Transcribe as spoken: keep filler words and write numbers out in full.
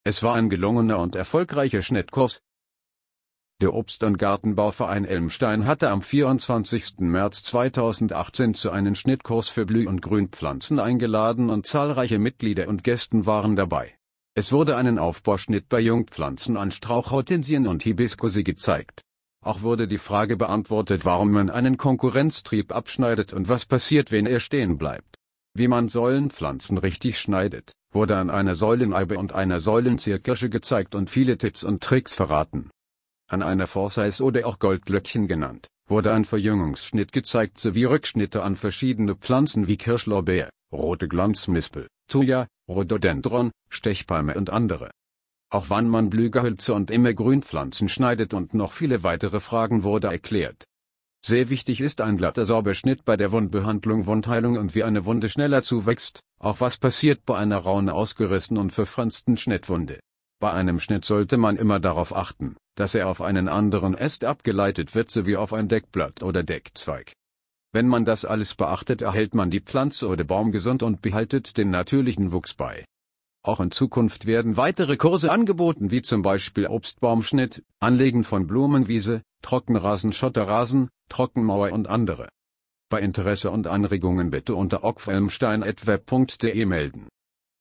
Es war ein gelungener und erfolgreicher Schnittkurs. Der Obst- und Gartenbauverein Elmstein hatte am vierundzwanzigsten März zweitausendachtzehn zu einem Schnittkurs für Blüh- und Grünpflanzen eingeladen und zahlreiche Mitglieder und Gäste waren dabei. Es wurde einen Aufbauschnitt bei Jungpflanzen an Strauchhortensien und Hibiskusse gezeigt. Auch wurde die Frage beantwortet, warum man einen Konkurrenztrieb abschneidet und was passiert, wenn er stehen bleibt. Wie man Säulenpflanzen richtig schneidet, wurde an einer Säuleneibe und einer Säulenzierkirsche gezeigt und viele Tipps und Tricks verraten. An einer Forsyth oder auch Goldglöckchen genannt, wurde ein Verjüngungsschnitt gezeigt sowie Rückschnitte an verschiedene Pflanzen wie Kirschlorbeer, rote Glanzmispel, Thuja, Rhododendron, Stechpalme und andere. Auch wann man Blühgehölze und Immergrünpflanzen schneidet und noch viele weitere Fragen wurde erklärt. Sehr wichtig ist ein glatter Sauberschnitt bei der Wundbehandlung, Wundheilung und wie eine Wunde schneller zuwächst, auch was passiert bei einer rauen, ausgerissenen und verfransten Schnittwunde. Bei einem Schnitt sollte man immer darauf achten, dass er auf einen anderen Ast abgeleitet wird sowie auf ein Deckblatt oder Deckzweig. Wenn man das alles beachtet, erhält man die Pflanze oder Baum gesund und behaltet den natürlichen Wuchs bei. Auch in Zukunft werden weitere Kurse angeboten, wie zum Beispiel Obstbaumschnitt, Anlegen von Blumenwiese, Trockenrasen, Schotterrasen, Trockenmauer und andere. Bei Interesse und Anregungen bitte unter o k f elmstein at web punkt de melden.